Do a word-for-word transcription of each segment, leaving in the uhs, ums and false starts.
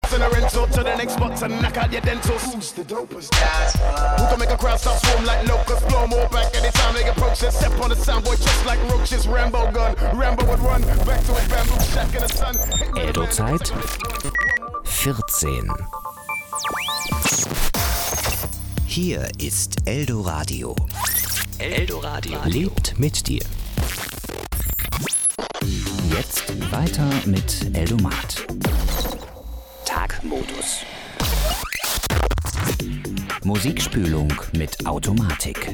house in a rental to the next spot to knock out your dentals. Who's the dopest? Who can make a crowd stop swarm like locusts? Blow more back anytime they approach it. Step on the soundboy just like roaches. Rambo gun, Rambo would run back to his bamboo shack in the sun. Eldo-Zeit vierzehn. Hier ist Eldoradio. Eldoradio lebt mit dir. Jetzt weiter mit Eldomat. Tagmodus. Musikspülung mit Automatik.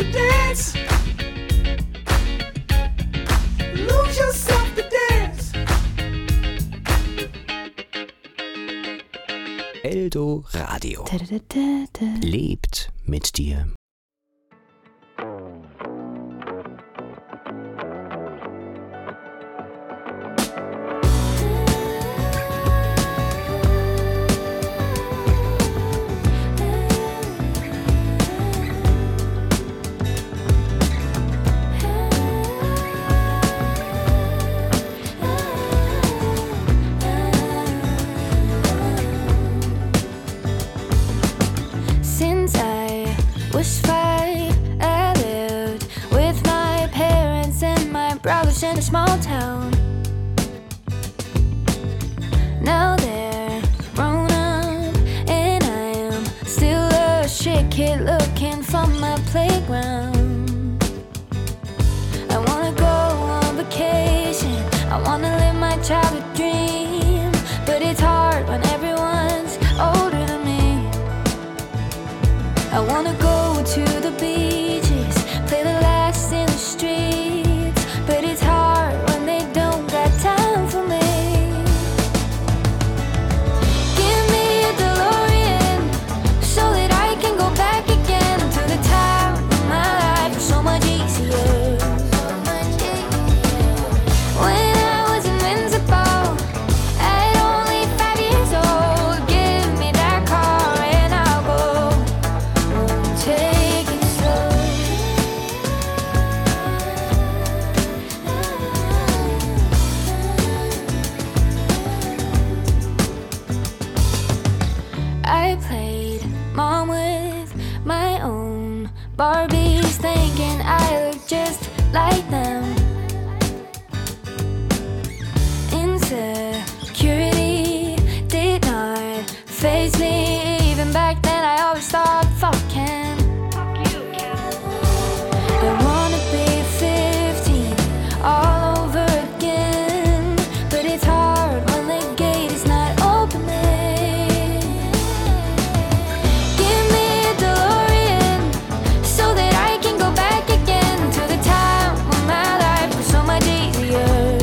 to dance. Lose yourself to dance. Eldo Radio. Lebt mit dir. In a small town. Now they're grown up, and I am still a shit kid looking for my playground. I wanna go on vacation, I wanna live my childhood dream, but it's hard when everyone's older than me. I wanna go to the beaches, play the last in the streets, but it's hard when they don't got time for me. Give me a DeLorean so that I can go back again to the time when my life was so much easier. When I was invincible at only five years old, give me that car and I'll go. Won't take it slow. I played mom with my own Barbies, thinking I look just like them. Insecurity did not faze me. Even back then I always thought, fuck Ken. I wanna be fifteen all over again, but it's hard when the gate is not opening. Give me a DeLorean so that I can go back again to the time when my life was so much easier.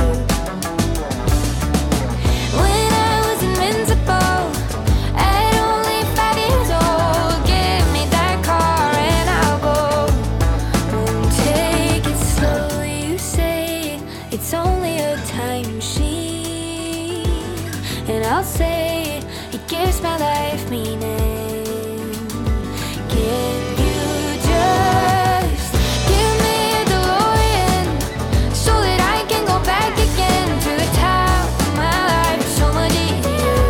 When I was invincible at only five years old, give me that car and I'll go. Won't take it slow. You say it's only a time machine, and I'll say it gives my life meaning. Can you just give me a DeLorean so that I can go back again to the time when my life was so much easier?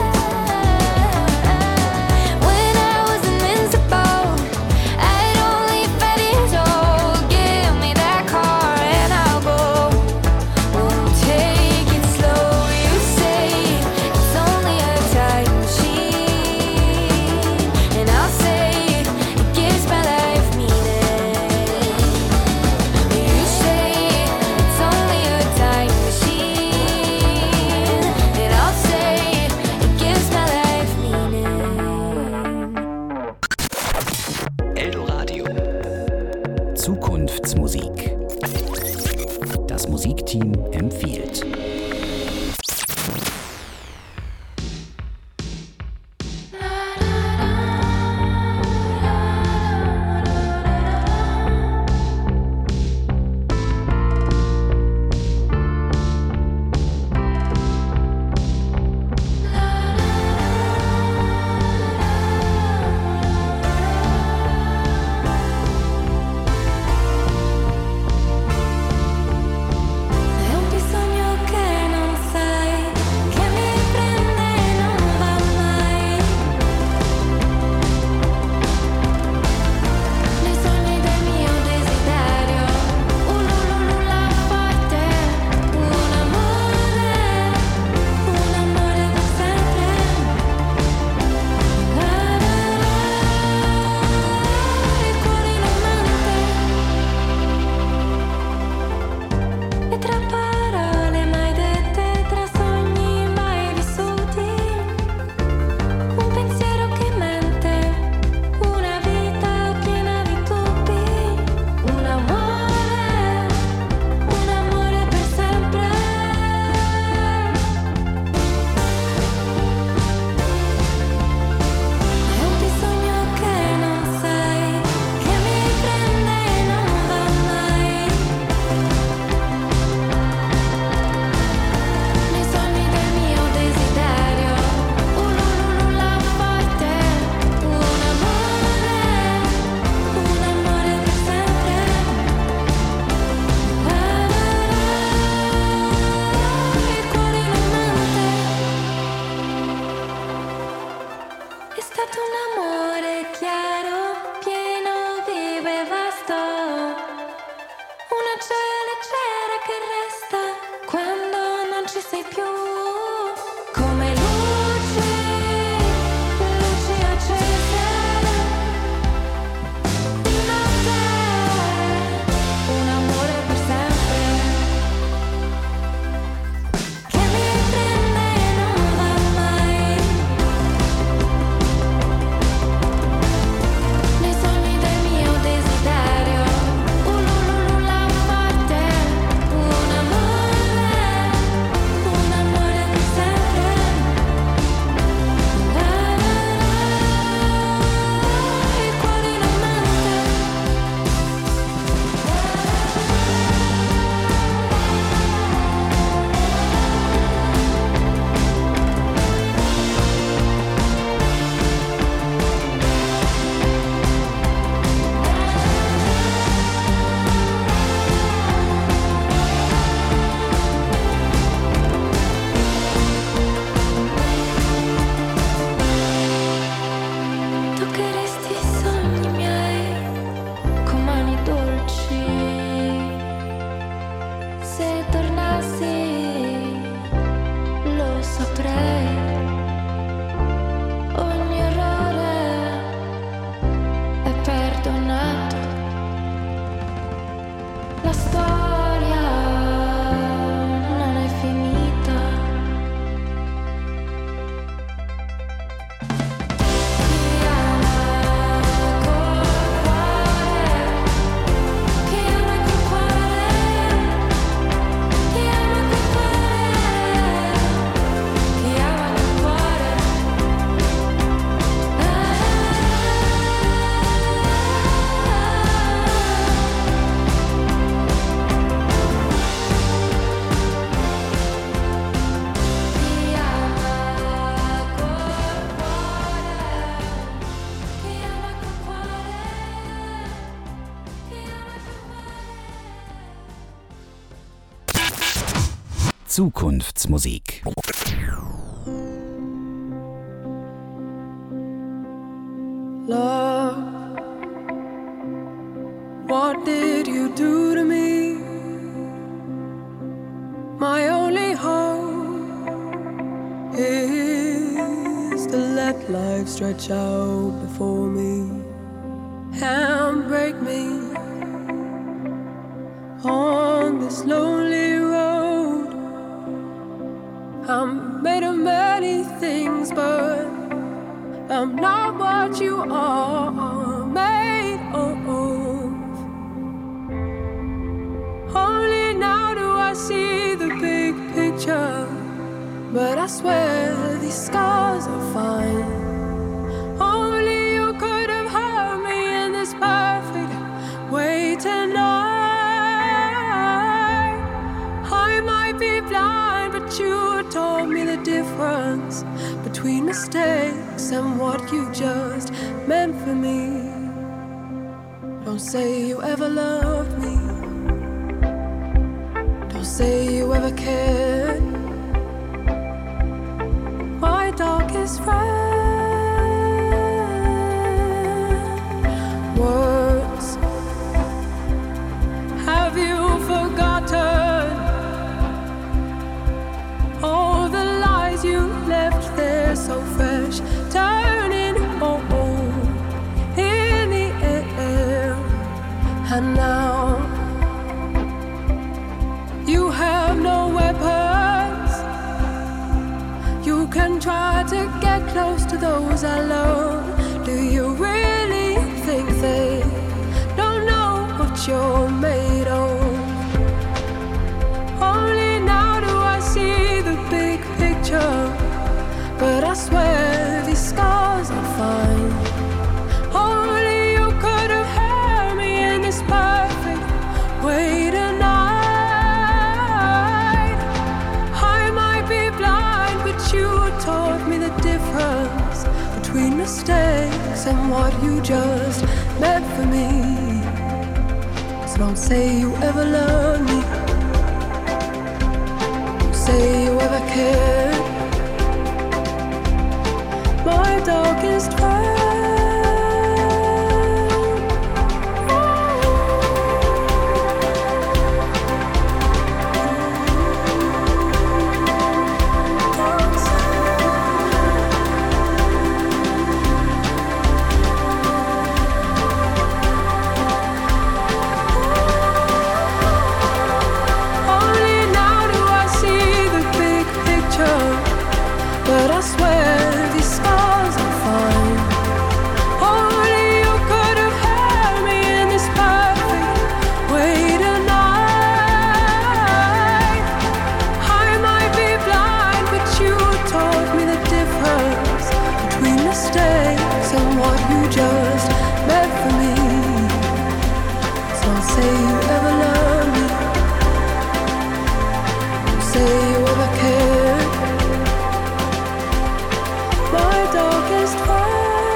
When I was invincible at only five years old, give me that car and I'll go. Won't take it slow. You say it's only a time machine, and I'll say it gives my life meaning. You say it's only a time machine, and I'll say it gives my life meaning. Eldo Radio. Zukunftsmusik. Das Musikteam empfiehlt. I hope you sogno che resto, una gioia leggera che resta quando non ci sei più. Come luci, luci accese di notte, un amore per sempre che mi prende e non va mai. Nei sogni del mio desiderio, ululula forte, un amore, un amore per sempre. La, la, la, il cuore non mente. Toccheresti i sogni miei con mani dolci. Se tornassi lo saprei. Ogni errore è perdonato. La storia non è finita. Chi ama col cuore, chi ama col cuore, chi ama col cuore, chi ama col cuore. Chi ama col cuore, chi ama col cuore, chi ama col cuore. Zukunftsmusik. Love, what did you do to me? My only hope is to let life stretch out before me and break me on this lonely road. I'm made of many things, but I'm not what you are made of. Only now do I see the big picture, but I swear these scars are fine. Only you could have hurt me in this perfect way tonight. I might be blind, but you taught me the difference between mistakes and what you just meant for me. Don't say you ever loved me. Don't say you ever cared. My darkest friend. Words. Have you forgotten all the lies you left there so fresh, turning old in the air? And now you have no weapons. You can try to get close to those I love. Do you really think they don't know what you're made of? Only now do I see the big picture, but I swear these scars are fine. Only you could have hurt me in this perfect way tonight. I might be blind, but you taught me the difference between mistakes and what you just meant for me. So don't say you ever loved me. Don't say you ever cared. My darkest friend. Oh. Say you ever loved me. Say you ever cared. My darkest fire.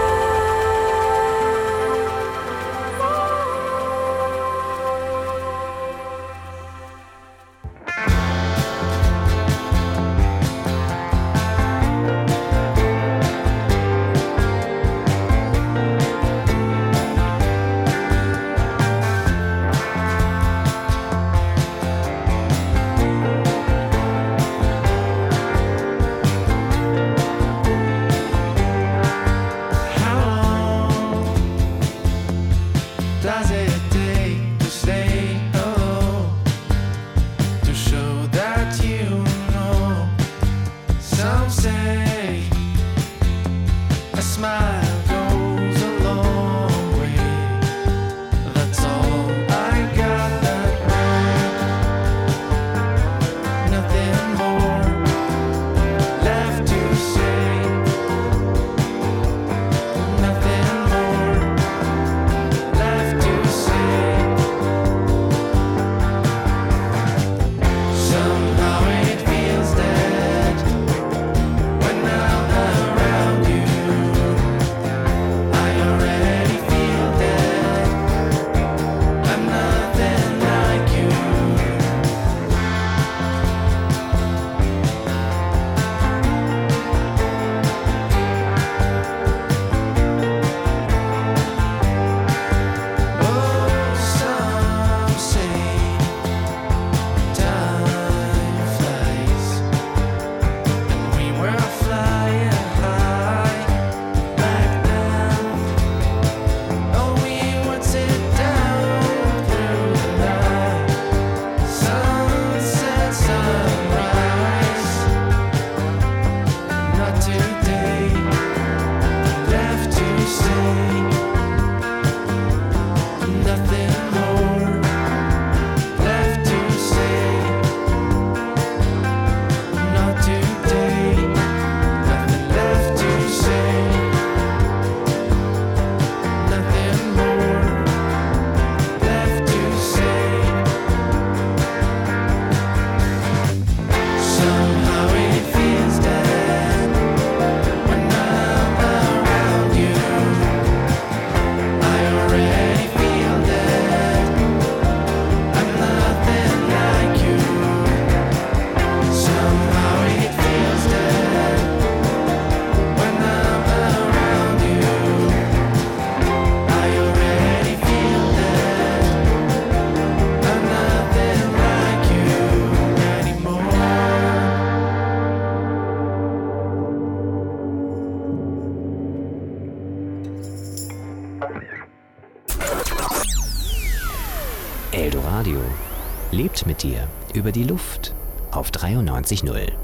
Eldoradio lebt mit dir über die Luft auf dreiundneunzig Komma null.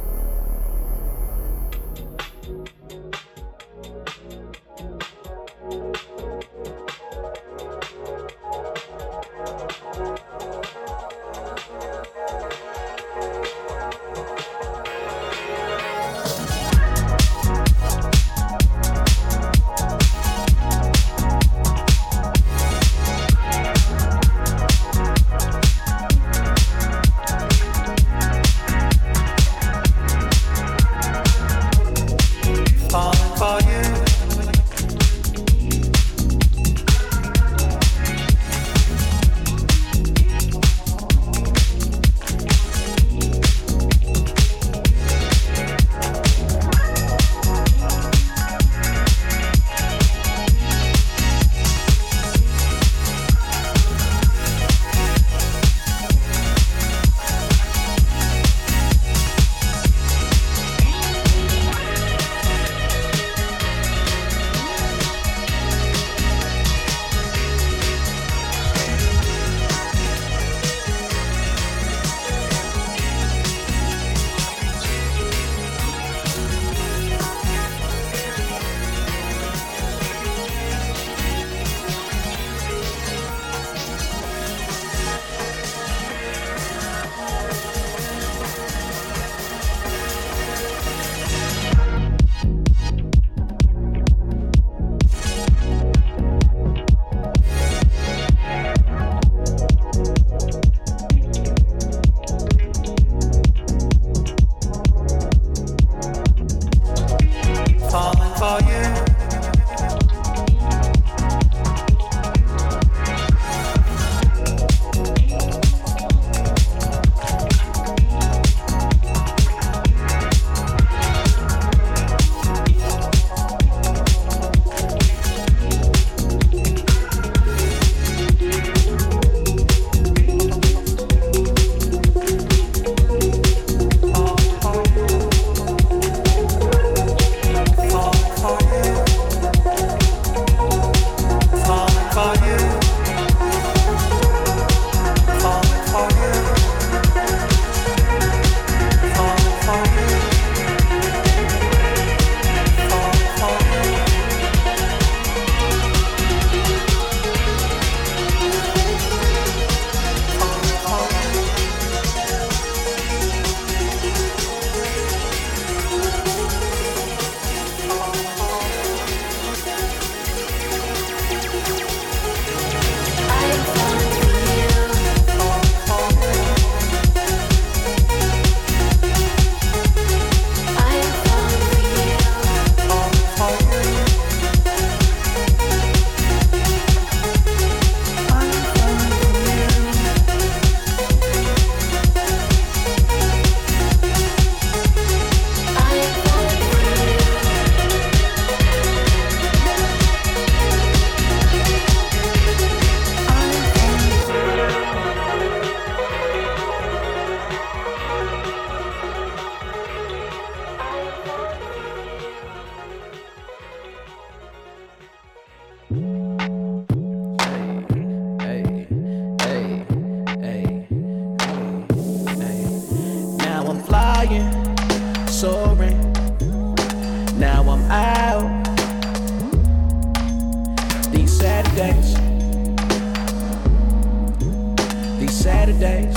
These Saturdays,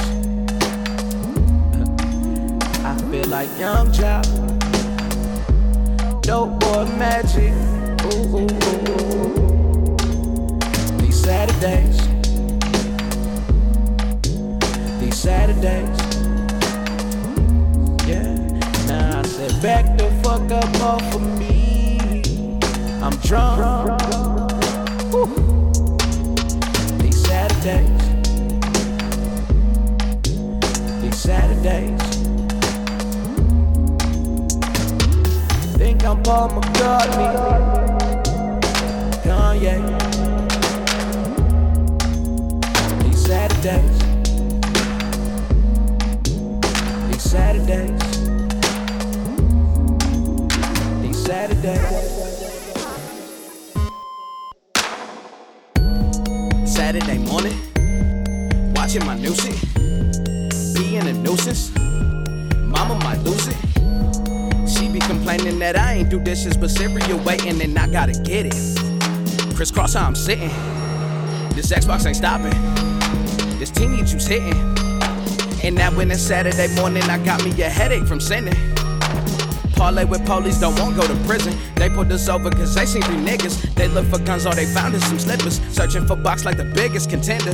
I feel like young Jock. Dope boy magic. Ooh, ooh, ooh, ooh. These Saturdays, these Saturdays, yeah. Now I said back the fuck up off of me. I'm drunk. Woo. These Saturdays, these Saturdays. Think I'm Paul McCartney, Kanye. These Saturdays, these Saturdays, these Saturdays. Saturday morning, watching my new shit, being a nuisance. Mama might lose it. She be complaining that I ain't do dishes, but cereal waiting and I gotta get it. Crisscross how I'm sitting. This Xbox ain't stopping. This teeny juice hitting. And now when it's Saturday morning, I got me a headache from sending. Parlay with police, don't want go to prison. They put us over cause they seen three niggas. They look for guns, all they found is some slippers. Searching for box like the biggest contender.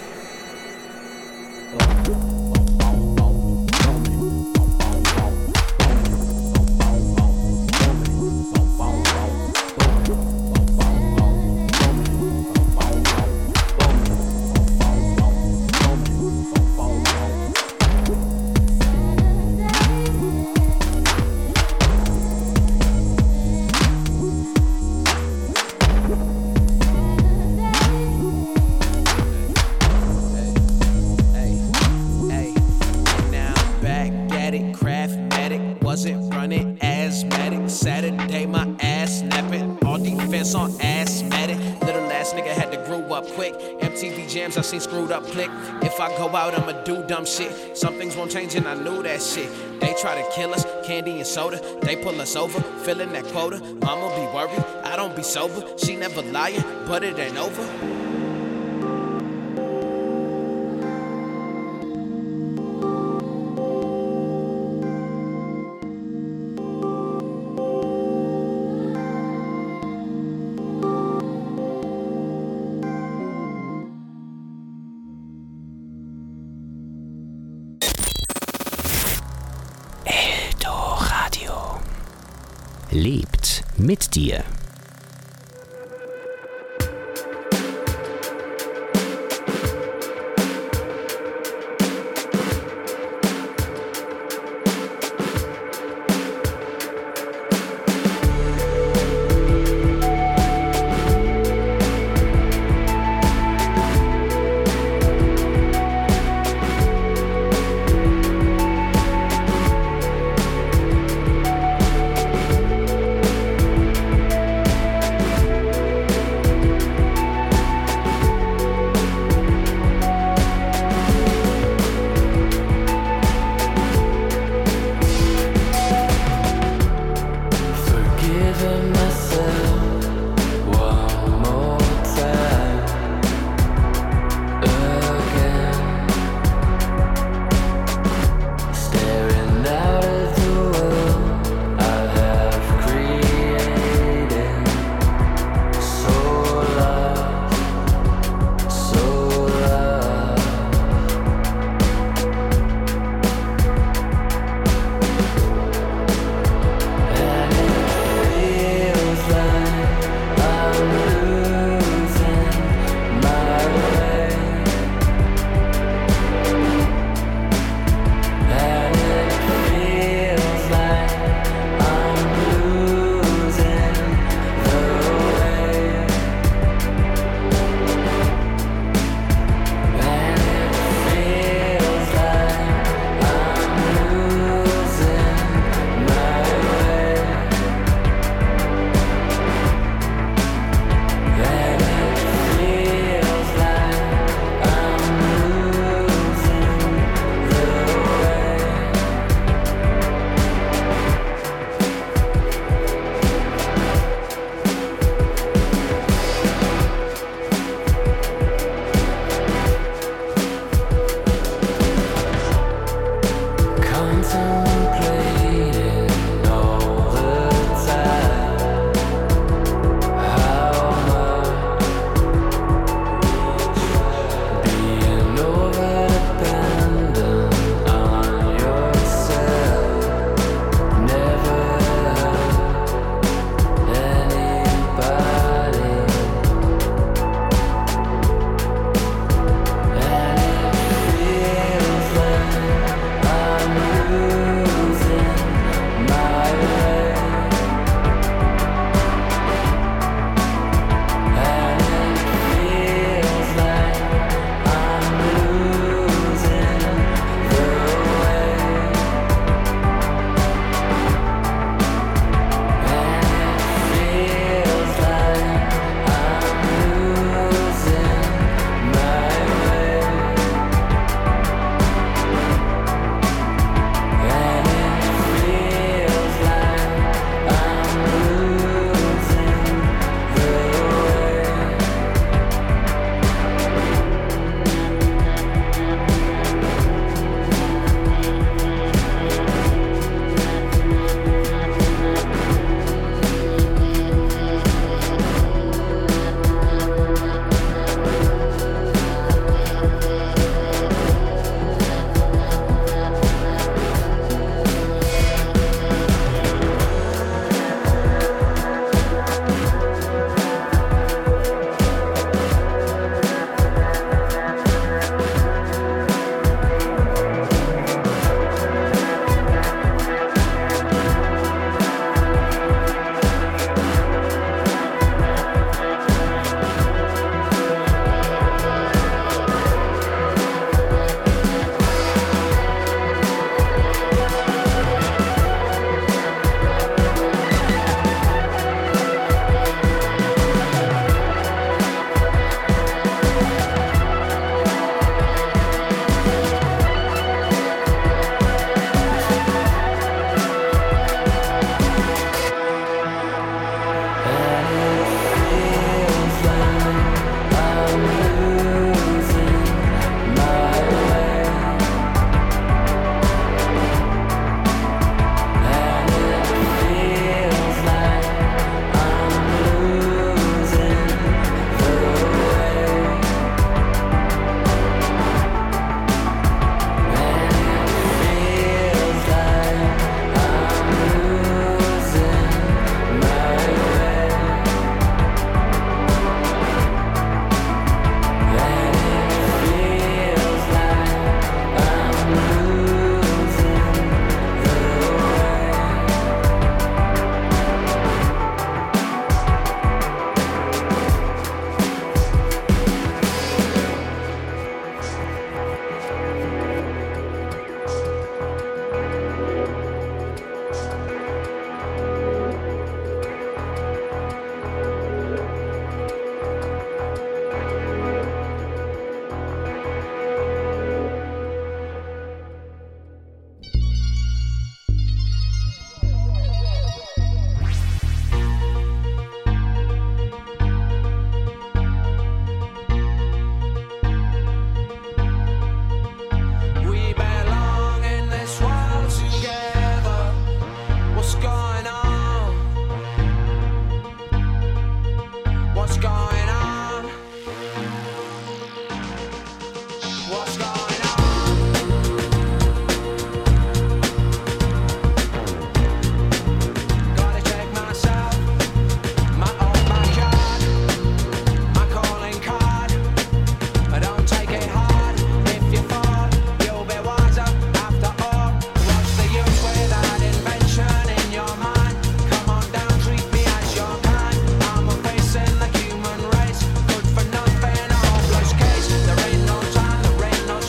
I seen screwed up click. If I go out, I'ma do dumb shit. Some things won't change and I knew that shit. They try to kill us, candy and soda. They pull us over, filling that quota. Mama be worried, I don't be sober. She never lying, but it ain't over. Lebt mit dir. There ain't no time, there ain't no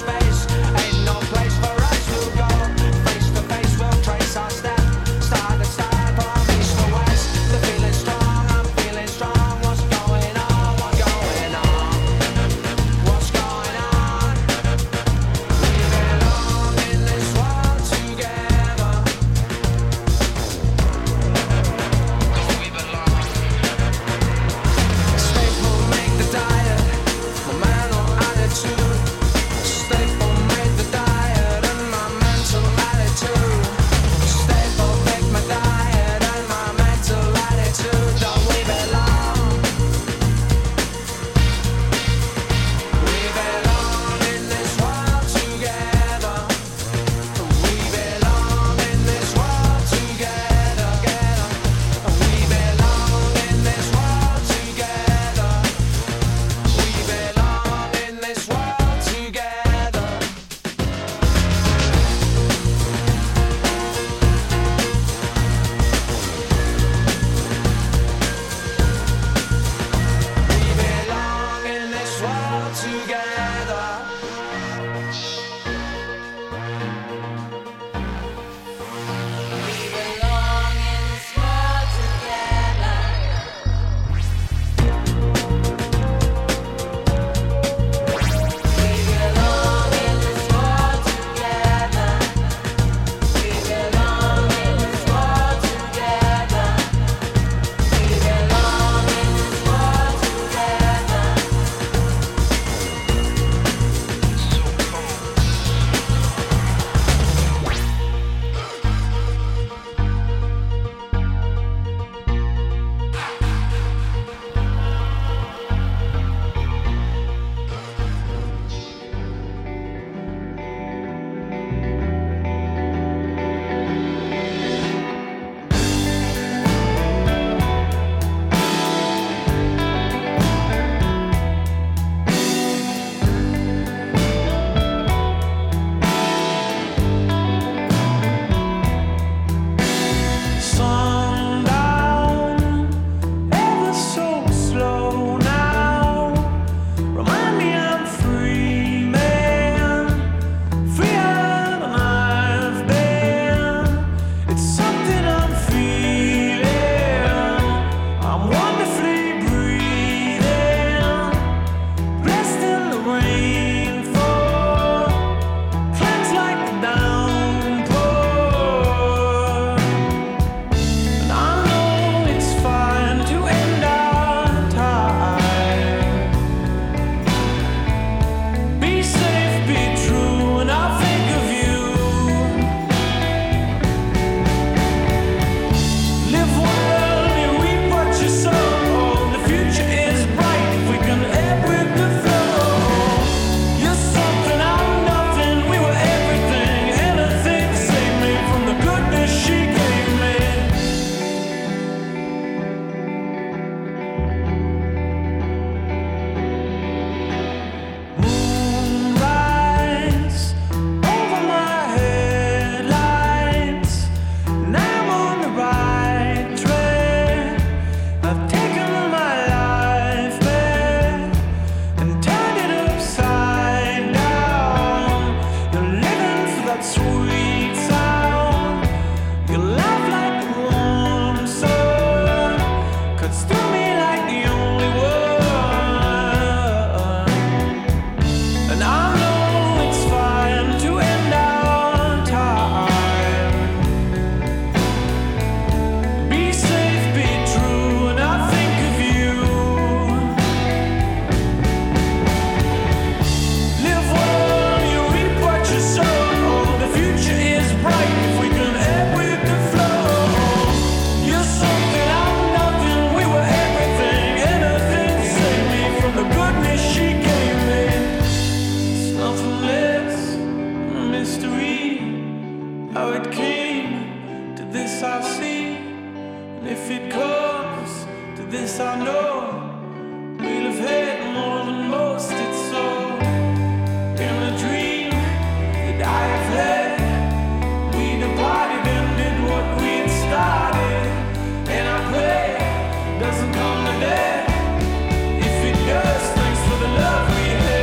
something less, a mystery. How it came to this I see, and if it comes to this I know, we'll have had more than most. It's so in a dream that I have had, we departed and did what we had started, and I pray it doesn't come to that. If it does, thanks for the love we had.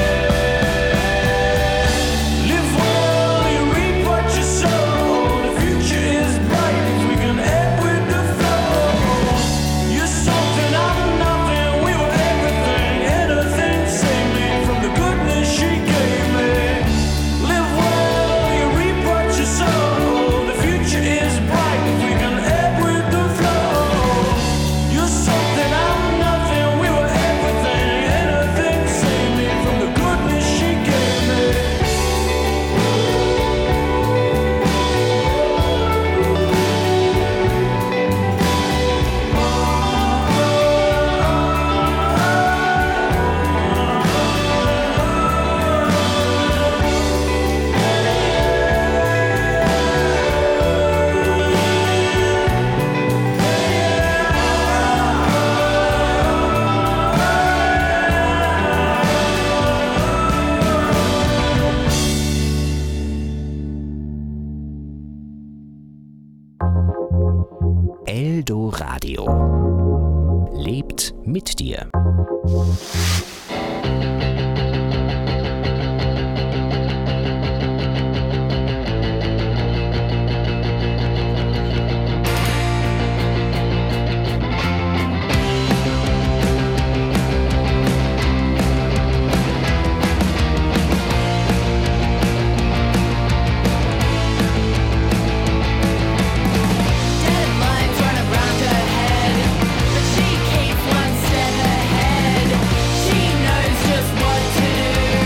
Eldoradio lebt mit dir. Deadlines run around her head, but she keeps one step ahead. She knows just what to do.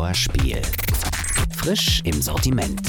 Vorspiel. Frisch im Sortiment.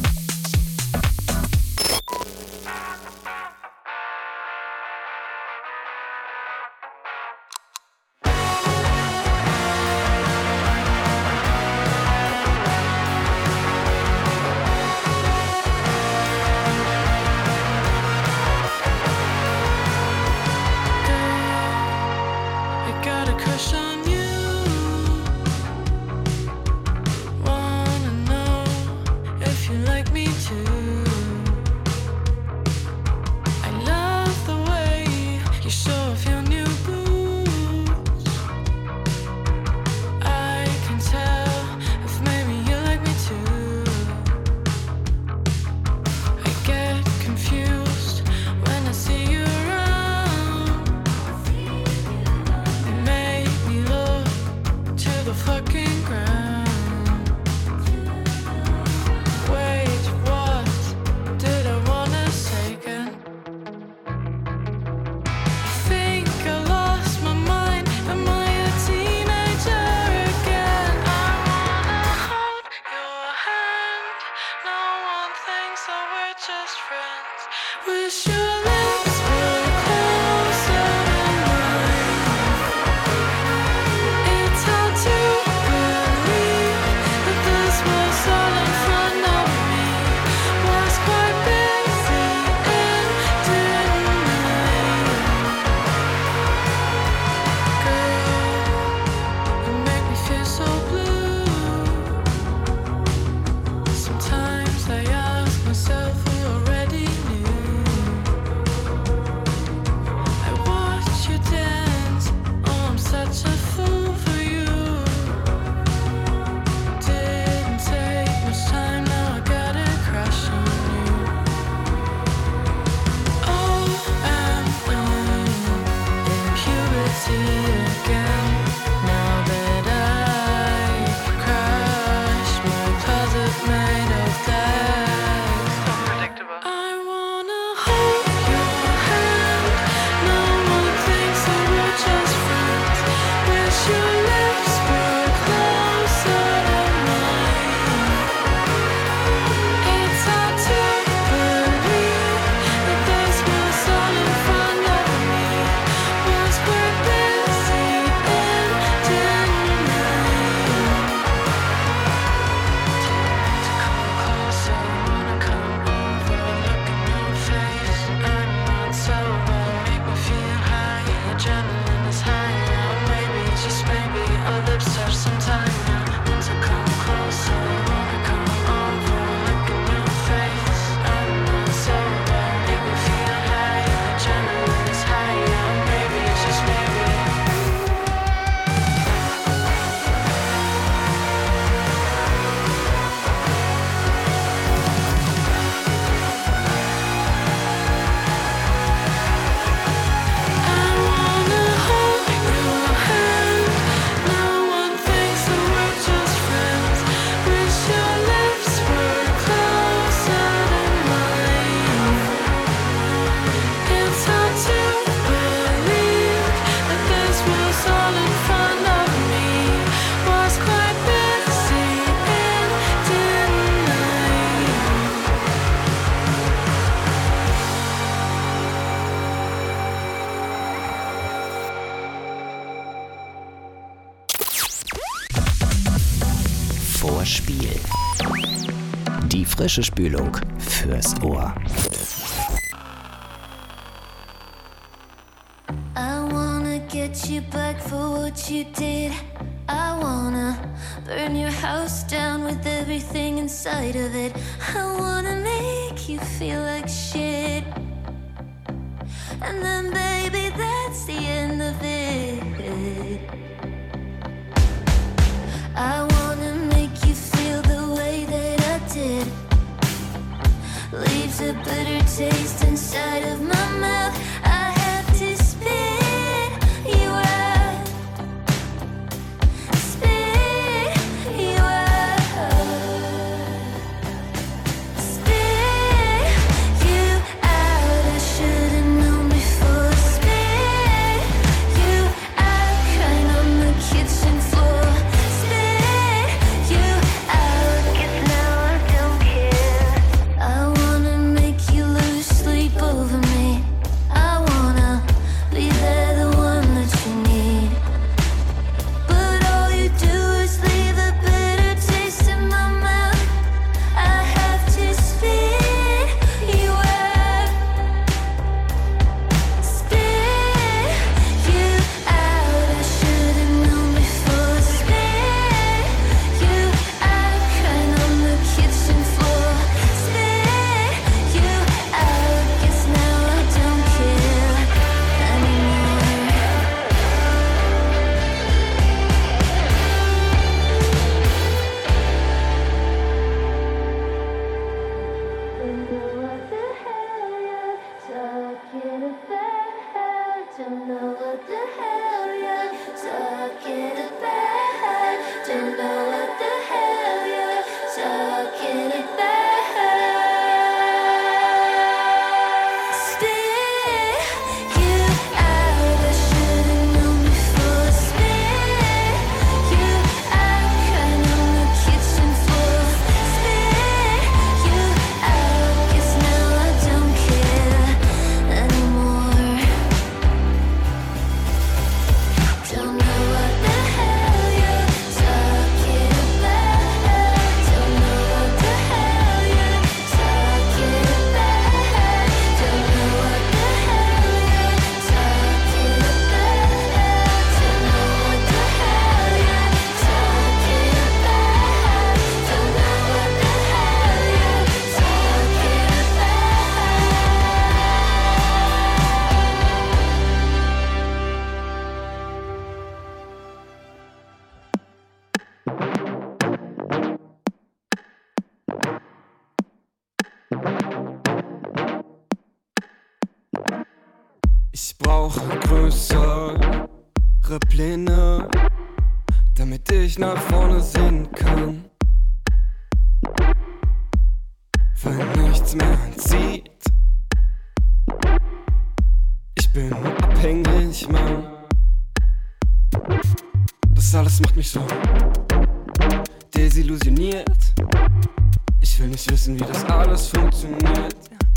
Vorspiel. Die frische Spülung fürs Ohr. I wanna get you back for what you did. I wanna burn your house down with everything inside of it. I wanna make you feel like shit. And then baby, that's the end of it. I wanna make you feel the way that I did. Leaves a bitter taste inside of my mouth. I have to spit you out. Spit you out. Spit you out. I should've known before. Spit you out. Kinda Ich brauche größere Pläne, damit ich nach vorne sehen kann. Weil nichts mehr zieht. Ich bin abhängig, Mann. Das alles macht mich so desillusioniert. Ich will nicht wissen, wie das alles funktioniert.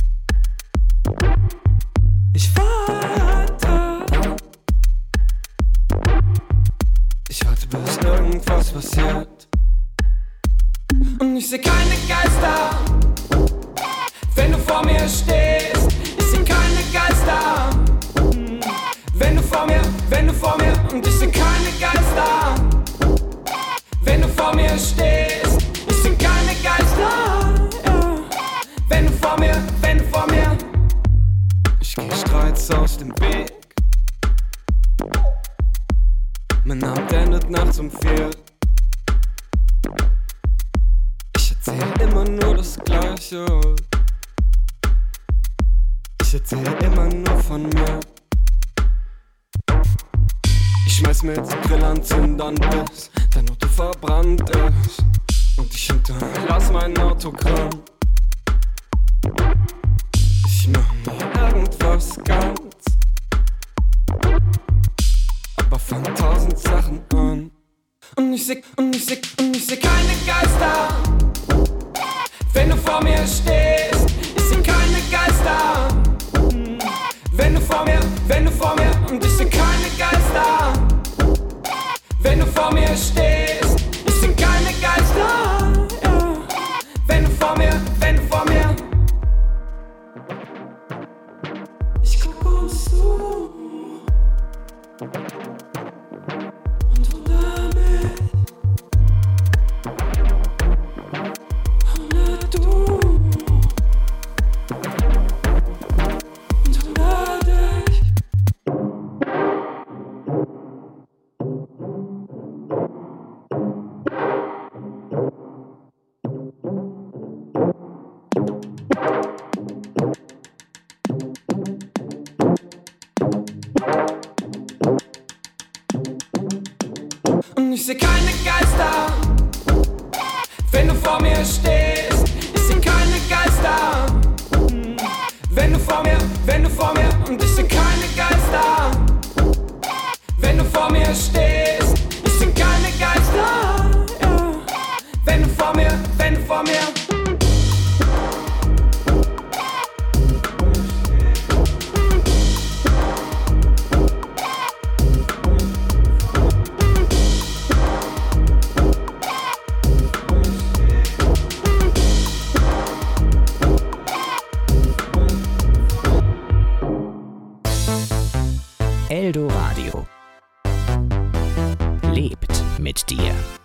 Ich warte. Ich warte, bis irgendwas passiert. Und ich seh keine Geister, wenn du vor mir stehst. Ich seh keine Geister, wenn du vor mir, wenn du vor mir. Und ich seh keine Geister, wenn du vor mir stehst. Ich seh keine Geister, ja. Wenn du vor mir, wenn du vor mir. Ich geh Streits aus dem Weg. Mein Abend endet nachts um vier. Ich erzähl immer nur das Gleiche. Ich erzähl immer nur von mir. Ich schmeiß mit Grillanzündern, bis dein Auto verbrannt ist. Und ich hinterlass mein Autogramm. Ich mach mir irgendwas ganz, aber fang tausend Sachen an. Und ich seh, und ich seh, und ich seh keine Geister, wenn du vor mir stehst. Ich seh keine Geister, wenn du vor mir, wenn du vor mir. Und ich seh keine Geister, wenn du vor mir stehst. Ich seh keine Geister, ja. Wenn du vor mir, wenn du vor mir. Ich guck uns zu und wundere mich. Ohne du und wundere dich. Und ich seh keine Geister, wenn du vor mir stehst. Ich seh keine Geister, wenn du vor mir, wenn du vor mir. Und ich seh keine Geister, wenn du vor mir stehst. Ich seh keine Geister, ja. Wenn du vor mir, wenn du vor mir. Eldoradio lebt mit dir.